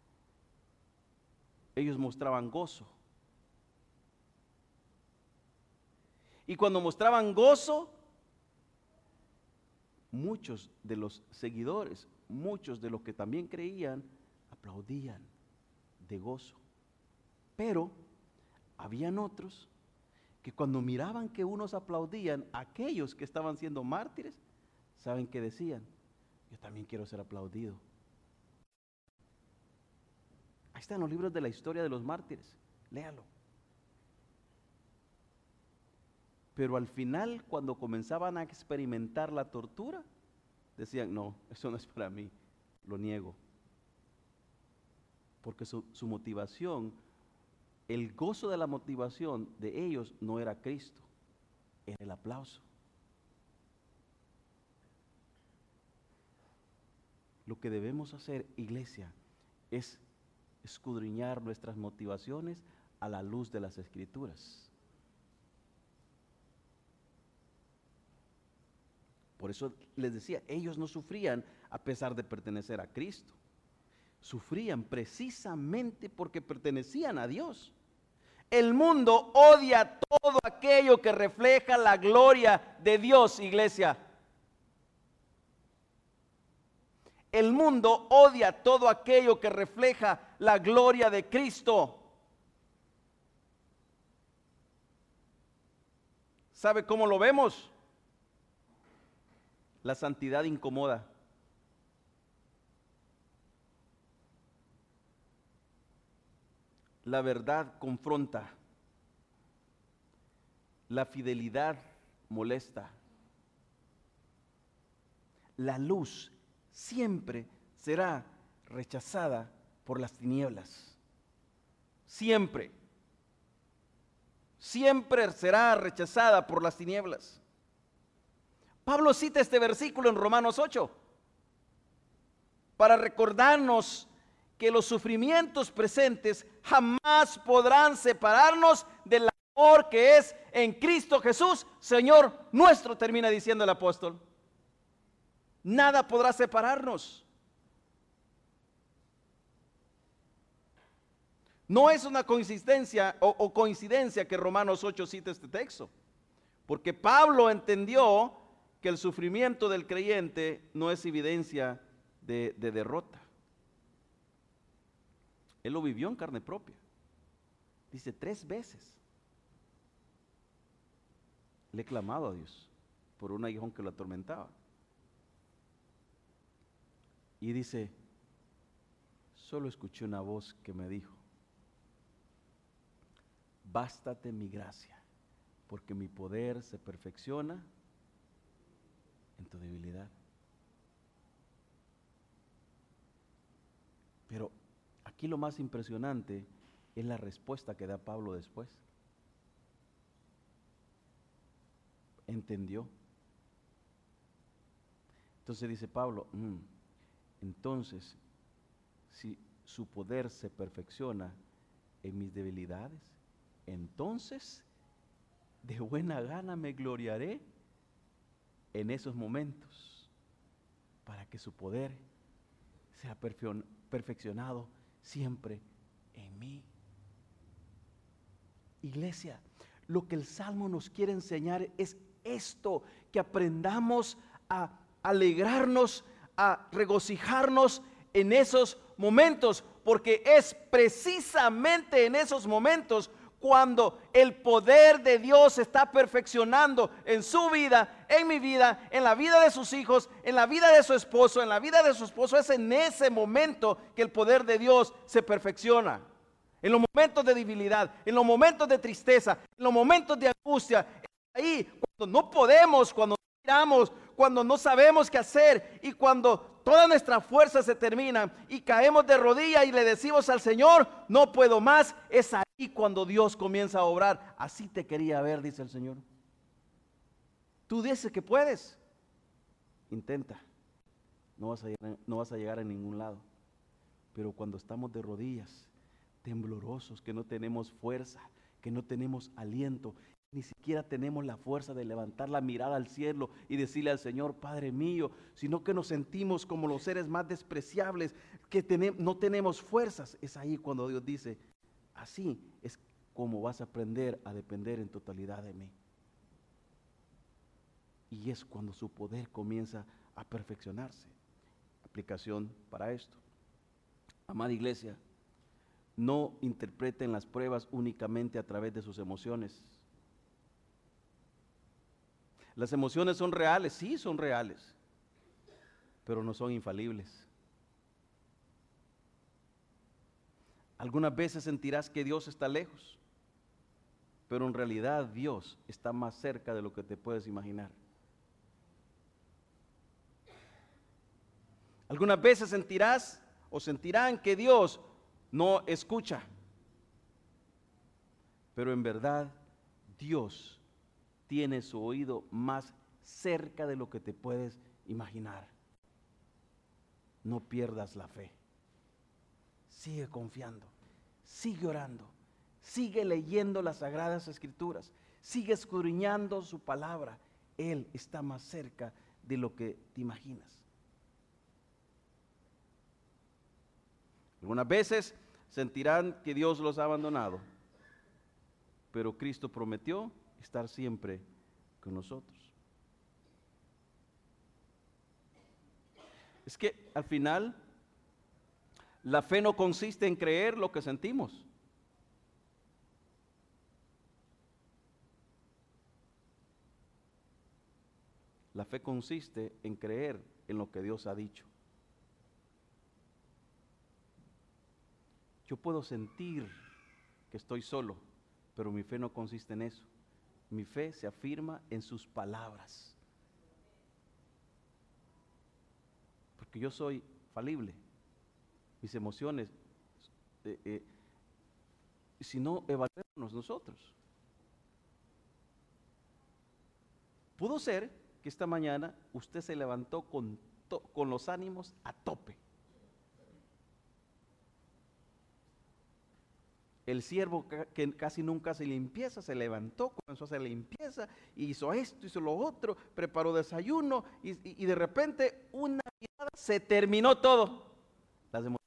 Speaker 1: ellos mostraban gozo. Y cuando mostraban gozo, muchos de los seguidores, muchos de los que también creían, aplaudían de gozo. Pero habían otros que cuando miraban que unos aplaudían, aquellos que estaban siendo mártires, ¿saben qué decían? Yo también quiero ser aplaudido. Ahí están los libros de la historia de los mártires, léalo. Pero al final, cuando comenzaban a experimentar la tortura, decían, no, eso no es para mí, lo niego. Porque su, su motivación, el gozo de la motivación de ellos no era Cristo, era el aplauso. Lo que debemos hacer, iglesia, es escudriñar nuestras motivaciones a la luz de las Escrituras. Por eso les decía, ellos no sufrían a pesar de pertenecer a Cristo. Sufrían precisamente porque pertenecían a Dios. El mundo odia todo aquello que refleja la gloria de Dios, iglesia. El mundo odia todo aquello que refleja la gloria de Cristo. ¿Sabe cómo lo vemos? La santidad incomoda. La verdad confronta. La fidelidad molesta. La luz siempre será rechazada por las tinieblas. Siempre. siempre será rechazada por las tinieblas. Pablo cita este versículo en Romanos ocho para recordarnos que los sufrimientos presentes jamás podrán separarnos del amor que es en Cristo Jesús, Señor nuestro, termina diciendo el apóstol. Nada podrá separarnos. No es una coincidencia o, o coincidencia que Romanos ocho cita este texto, porque Pablo entendió que el sufrimiento del creyente no es evidencia de, de derrota. Él lo vivió en carne propia. Dice, tres veces le he clamado a Dios por un aguijón que lo atormentaba. Y dice, solo escuché una voz que me dijo, bástate mi gracia, porque mi poder se perfecciona en tu debilidad. Pero aquí lo más impresionante es la respuesta que da Pablo después. Entendió. Entonces dice Pablo, mmm, entonces, si su poder se perfecciona en mis debilidades, entonces de buena gana me gloriaré en esos momentos, para que su poder sea perfeccionado siempre en mí. Iglesia, lo que el Salmo nos quiere enseñar es esto, que aprendamos a alegrarnos, a regocijarnos en esos momentos, porque es precisamente en esos momentos cuando el poder de Dios se está perfeccionando en su vida, en mi vida, en la vida de sus hijos, en la vida de su esposo, en la vida de su esposo. Es en ese momento que el poder de Dios se perfecciona. En los momentos de debilidad, en los momentos de tristeza, en los momentos de angustia, ahí cuando no podemos, cuando no miramos, cuando no sabemos qué hacer y cuando toda nuestra fuerza se termina y caemos de rodillas y le decimos al Señor, no puedo más, es ahí cuando Dios comienza a obrar. Así te quería ver, dice el Señor. Tú dices que puedes, intenta, no vas a llegar, no vas a llegar a ningún lado. Pero cuando estamos de rodillas, temblorosos, que no tenemos fuerza, que no tenemos aliento, ni siquiera tenemos la fuerza de levantar la mirada al cielo y decirle al Señor, Padre mío, sino que nos sentimos como los seres más despreciables, que tenem- no tenemos fuerzas. Es ahí cuando Dios dice, así es como vas a aprender a depender en totalidad de mí. Y es cuando su poder comienza a perfeccionarse. Aplicación para esto. Amada iglesia, no interpreten las pruebas únicamente a través de sus emociones. Las emociones son reales, sí son reales, pero no son infalibles. Algunas veces sentirás que Dios está lejos, pero en realidad Dios está más cerca de lo que te puedes imaginar. Algunas veces sentirás o sentirán que Dios no escucha, pero en verdad Dios tiene su oído más cerca de lo que te puedes imaginar. No pierdas la fe. Sigue confiando, sigue orando, sigue leyendo las Sagradas Escrituras, sigue escudriñando su palabra. Él está más cerca de lo que te imaginas. Algunas veces sentirán que Dios los ha abandonado, pero Cristo prometió estar siempre con nosotros. Es que al final la fe no consiste en creer lo que sentimos. La fe consiste en creer en lo que Dios ha dicho. Yo puedo sentir que estoy solo, pero mi fe no consiste en eso. Mi fe se afirma en sus palabras. Porque yo soy falible. Mis emociones, eh, eh, si no, evaluémonos nosotros. Pudo ser que esta mañana usted se levantó con, to- con los ánimos a tope. El siervo que casi nunca hace limpieza, se levantó, comenzó a hacer limpieza, hizo esto, hizo lo otro, preparó desayuno y, y, y de repente una mirada se terminó todo. Las emociones.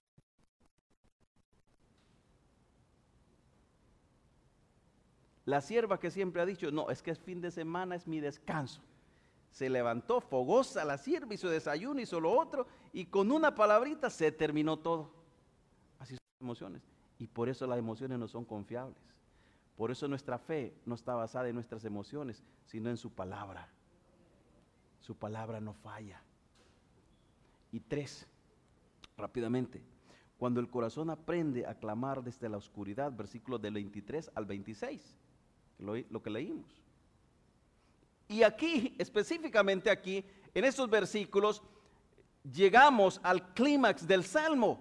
Speaker 1: La sierva que siempre ha dicho, no, es que es fin de semana, es mi descanso. Se levantó fogosa la sierva, hizo desayuno, hizo lo otro y con una palabrita se terminó todo. Así son las emociones. Y por eso las emociones no son confiables. Por eso nuestra fe no está basada en nuestras emociones, sino en su palabra. Su palabra no falla. Y tres, rápidamente, cuando el corazón aprende a clamar desde la oscuridad, versículos del veintitrés al veintiséis, lo, lo que leímos. Y aquí, específicamente aquí, en estos versículos, llegamos al clímax del Salmo.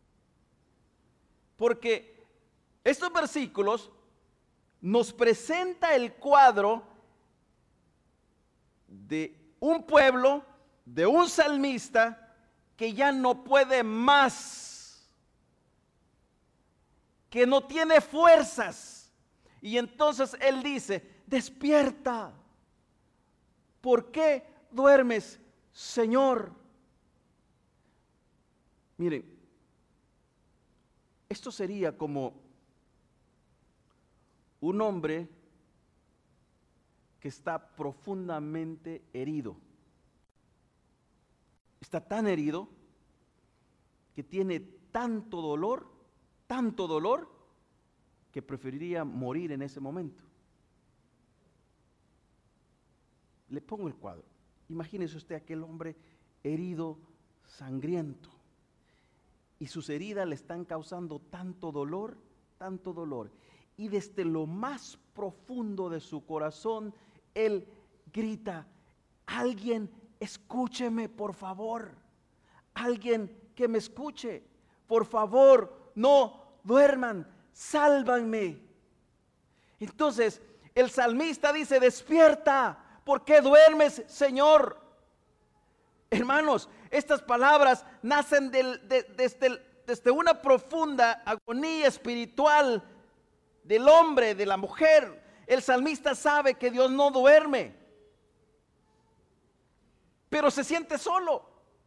Speaker 1: Porque estos versículos nos presenta el cuadro de un pueblo, de un salmista que ya no puede más, que no tiene fuerzas. Y entonces él dice, despierta. ¿Por qué duermes, Señor? Miren, esto sería como un hombre que está profundamente herido. Está tan herido que tiene tanto dolor, tanto dolor, que preferiría morir en ese momento. Le pongo el cuadro. Imagínese usted aquel hombre herido, sangriento. Y sus heridas le están causando tanto dolor, tanto dolor. Y desde lo más profundo de su corazón, él grita, alguien escúcheme, por favor. Alguien que me escuche. Por favor, no duerman, sálvanme. Entonces, el salmista dice, despierta. ¿Por qué duermes, Señor? Hermanos, estas palabras nacen del, de, desde, desde una profunda agonía espiritual del hombre, de la mujer. El salmista sabe que Dios no duerme, pero se siente solo.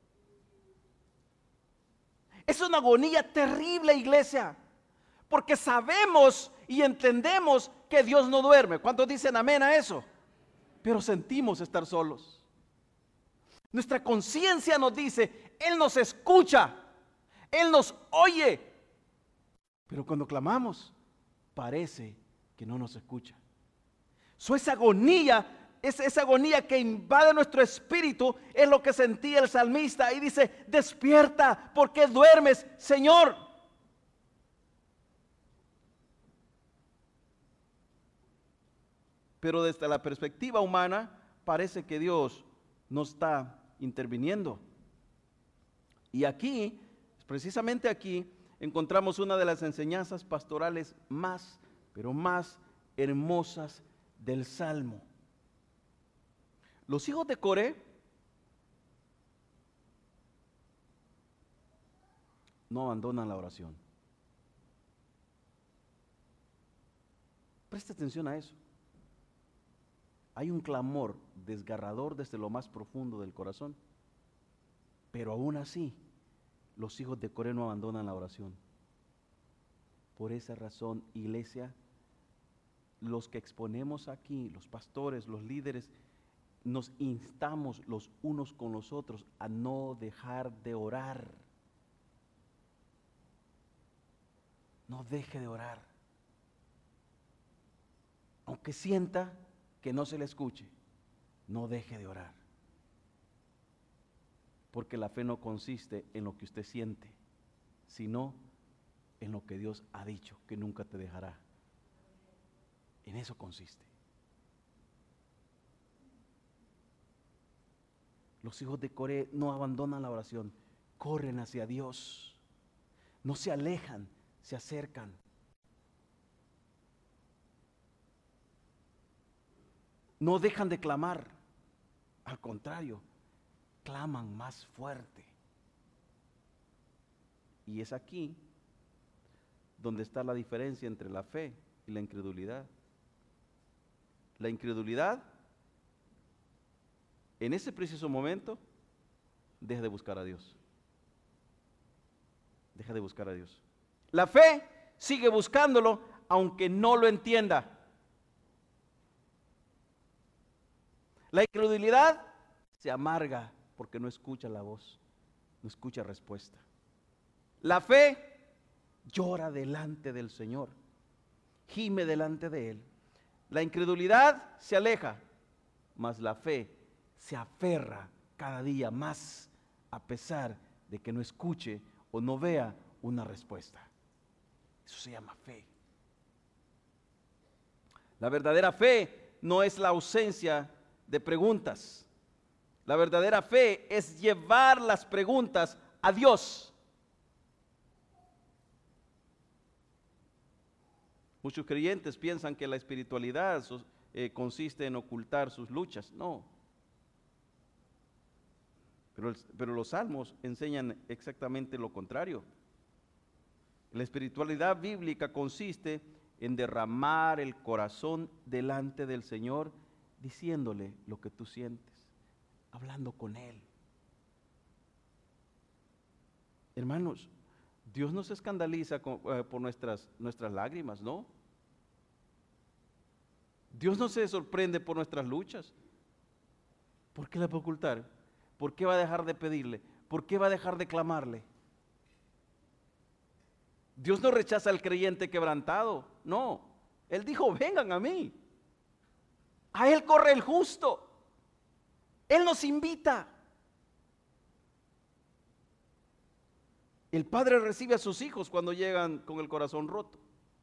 Speaker 1: Es una agonía terrible, iglesia, porque sabemos y entendemos que Dios no duerme. ¿Cuántos dicen amén a eso? Pero sentimos estar solos. Nuestra conciencia nos dice, Él nos escucha, Él nos oye, pero cuando clamamos, parece que no nos escucha. So, esa agonía, esa, esa agonía que invade nuestro espíritu, es lo que sentía el salmista y dice, despierta, ¿por qué duermes, Señor? Pero desde la perspectiva humana, parece que Dios no está interviniendo. Y aquí, precisamente aquí, encontramos una de las enseñanzas pastorales más, pero más hermosas del Salmo. Los hijos de Coré no abandonan la oración. Presta atención a eso. Hay un clamor desgarrador desde lo más profundo del corazón, pero aún así los hijos de Coré no abandonan la oración. Por esa razón, iglesia, los que exponemos aquí, los pastores, los líderes, nos instamos los unos con los otros a no dejar de orar. No deje de orar, aunque sienta que no se le escuche, no deje de orar. Porque la fe no consiste en lo que usted siente, sino en lo que Dios ha dicho, que nunca te dejará. En eso consiste. Los hijos de Coré no abandonan la oración, corren hacia Dios. No se alejan, se acercan. No dejan de clamar, Al contrario, claman más fuerte. Y es aquí donde está la diferencia entre la fe y la incredulidad. La incredulidad, en ese preciso momento, deja de buscar a Dios. Deja de buscar a Dios. La fe sigue buscándolo aunque no lo entienda. La incredulidad se amarga porque no escucha la voz, no escucha respuesta. La fe llora delante del Señor, gime delante de Él. La incredulidad se aleja, mas la fe se aferra cada día más a pesar de que no escuche o no vea una respuesta. Eso se llama fe. La verdadera fe no es la ausencia de preguntas. La verdadera fe es llevar las preguntas a Dios. Muchos creyentes piensan que la espiritualidad eh, consiste en ocultar sus luchas. No. Pero, pero los salmos enseñan exactamente lo contrario. La espiritualidad bíblica consiste en derramar el corazón delante del Señor, diciéndole lo que tú sientes, hablando con Él. Hermanos, Dios no se escandaliza con, eh, por nuestras, nuestras lágrimas, ¿no? Dios no se sorprende por nuestras luchas. ¿Por qué la va a ocultar? ¿Por qué va a dejar de pedirle? ¿Por qué va a dejar de clamarle? Dios no rechaza al creyente quebrantado, no. Él dijo, vengan a mí. A Él corre el justo. Él nos invita. El Padre recibe a sus hijos cuando llegan con el corazón roto.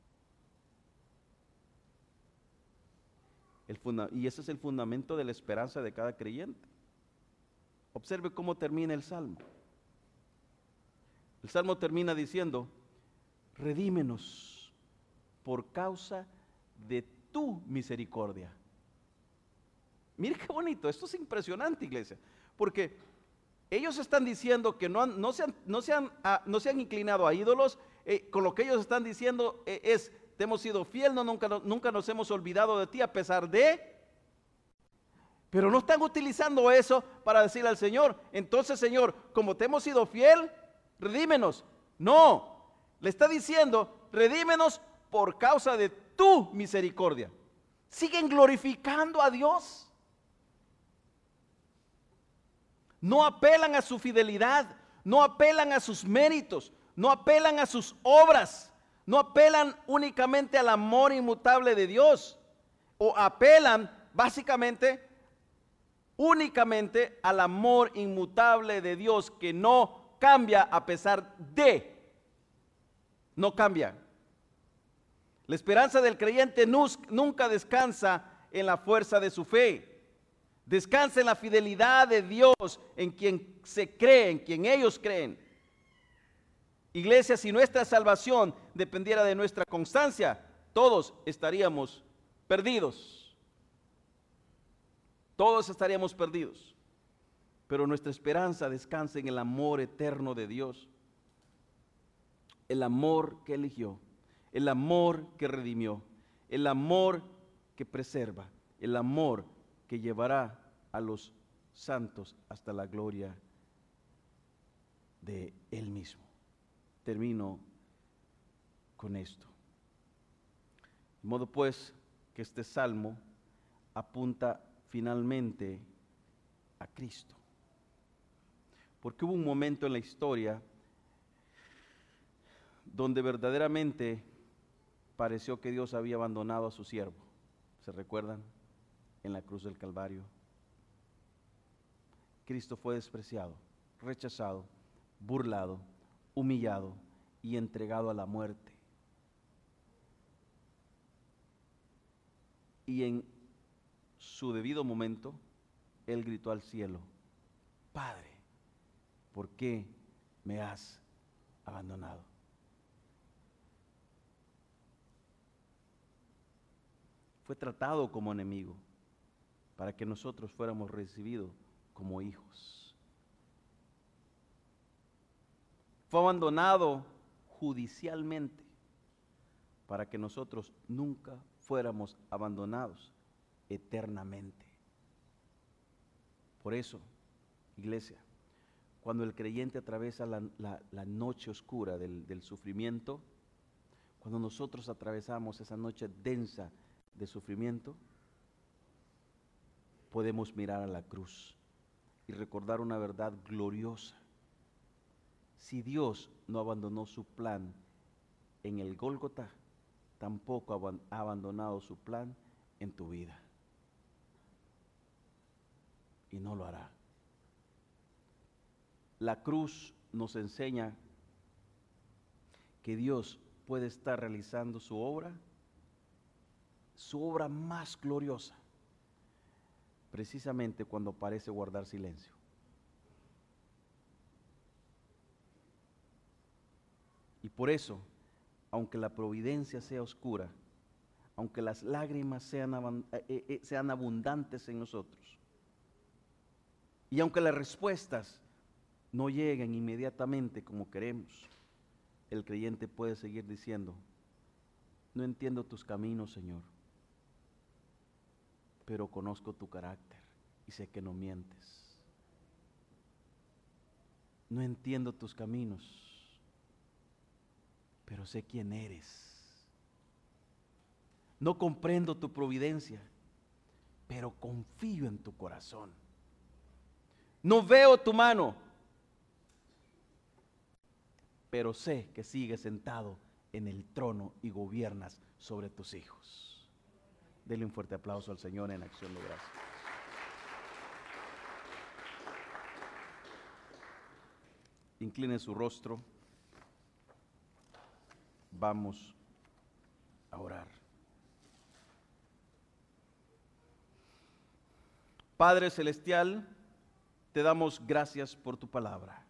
Speaker 1: El funda- y ese es el fundamento de la esperanza de cada creyente. Observe cómo termina el Salmo. El Salmo termina diciendo, redímenos por causa de tu misericordia. Mire qué bonito, esto es impresionante, iglesia, porque ellos están diciendo que no, han, no, se, han, no, se, han, ah, no se han inclinado a ídolos, eh, con lo que ellos están diciendo eh, es, te hemos sido fiel, no, nunca, no, nunca nos hemos olvidado de ti a pesar de... Pero no están utilizando eso para decirle al Señor, entonces Señor, como te hemos sido fiel, redímenos. No, le está diciendo, redímenos por causa de tu misericordia. Siguen glorificando a Dios. No apelan a su fidelidad, no apelan a sus méritos, no apelan a sus obras, no apelan únicamente al amor inmutable de Dios, o apelan básicamente únicamente al amor inmutable de Dios que no cambia a pesar de, no cambia. La esperanza del creyente nunca descansa en la fuerza de su fe, descansa en la fidelidad de Dios en quien se cree, en quien ellos creen. Iglesia, si nuestra salvación dependiera de nuestra constancia, todos estaríamos perdidos. Todos estaríamos perdidos. Pero nuestra esperanza descansa en el amor eterno de Dios. El amor que eligió, el amor que redimió, el amor que preserva, el amor que llevará a los santos hasta la gloria de Él mismo. Termino con esto. De modo pues que este salmo apunta finalmente a Cristo. Porque hubo un momento en la historia donde verdaderamente pareció que Dios había abandonado a su siervo. ¿Se recuerdan? En la cruz del Calvario. Cristo fue despreciado, rechazado, burlado, humillado y entregado a la muerte. Y en su debido momento, Él gritó al cielo, Padre, ¿por qué me has abandonado? Fue tratado como enemigo, para que nosotros fuéramos recibidos como hijos. Fue abandonado judicialmente para que nosotros nunca fuéramos abandonados eternamente. Por eso, iglesia, cuando el creyente atraviesa la, la, la noche oscura del, del sufrimiento, cuando nosotros atravesamos esa noche densa de sufrimiento, podemos mirar a la cruz y recordar una verdad gloriosa. Si Dios no abandonó su plan en el Gólgota, tampoco ha abandonado su plan en tu vida. Y no lo hará. La cruz nos enseña que Dios puede estar realizando su obra, su obra más gloriosa, precisamente cuando parece guardar silencio. Y por eso, aunque la providencia sea oscura, aunque las lágrimas sean, eh, eh, sean abundantes en nosotros, y aunque las respuestas no lleguen inmediatamente como queremos, el creyente puede seguir diciendo: no entiendo tus caminos, Señor, pero conozco tu carácter y sé que no mientes. No entiendo tus caminos, pero sé quién eres. No comprendo tu providencia, pero confío en tu corazón. No veo tu mano, pero sé que sigues sentado en el trono y gobiernas sobre tus hijos. Denle un fuerte aplauso al Señor en acción de gracias. Incline su rostro. Vamos a orar. Padre Celestial, te damos gracias por tu palabra.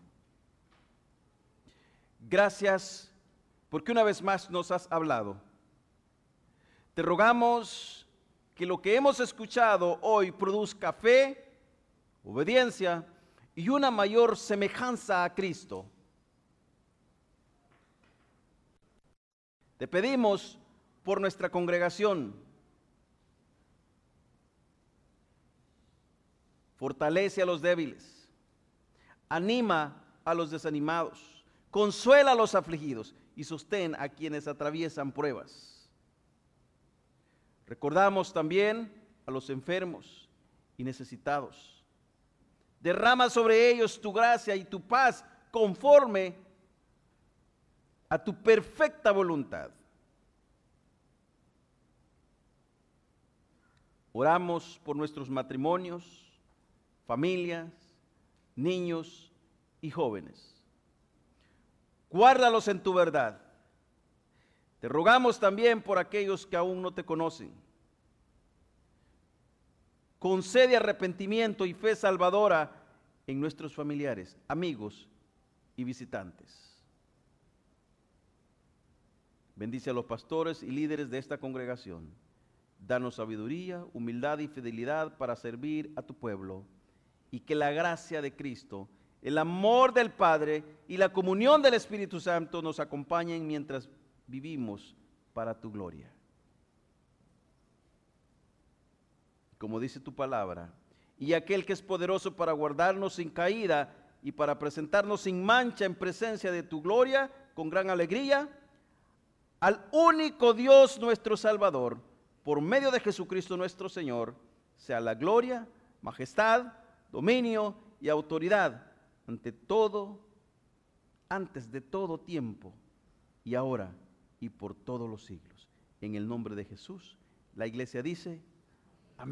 Speaker 1: Gracias porque una vez más nos has hablado. Te rogamos que lo que hemos escuchado hoy produzca fe, obediencia y una mayor semejanza a Cristo. Te pedimos por nuestra congregación. Fortalece a los débiles, anima a los desanimados, consuela a los afligidos y sostén a quienes atraviesan pruebas. Recordamos también a los enfermos y necesitados. Derrama sobre ellos tu gracia y tu paz conforme a tu perfecta voluntad. Oramos por nuestros matrimonios, familias, niños y jóvenes. Guárdalos en tu verdad. Te rogamos también por aquellos que aún no te conocen. Concede arrepentimiento y fe salvadora en nuestros familiares, amigos y visitantes. Bendice a los pastores y líderes de esta congregación. Danos sabiduría, humildad y fidelidad para servir a tu pueblo. Y que la gracia de Cristo, el amor del Padre y la comunión del Espíritu Santo nos acompañen mientras vivimos para tu gloria. Como dice tu palabra, y aquel que es poderoso para guardarnos sin caída y para presentarnos sin mancha en presencia de tu gloria con gran alegría, al único Dios nuestro Salvador, por medio de Jesucristo nuestro Señor, sea la gloria, majestad, dominio y autoridad ante todo, antes de todo tiempo, y ahora y por todos los siglos. En el nombre de Jesús, la iglesia dice: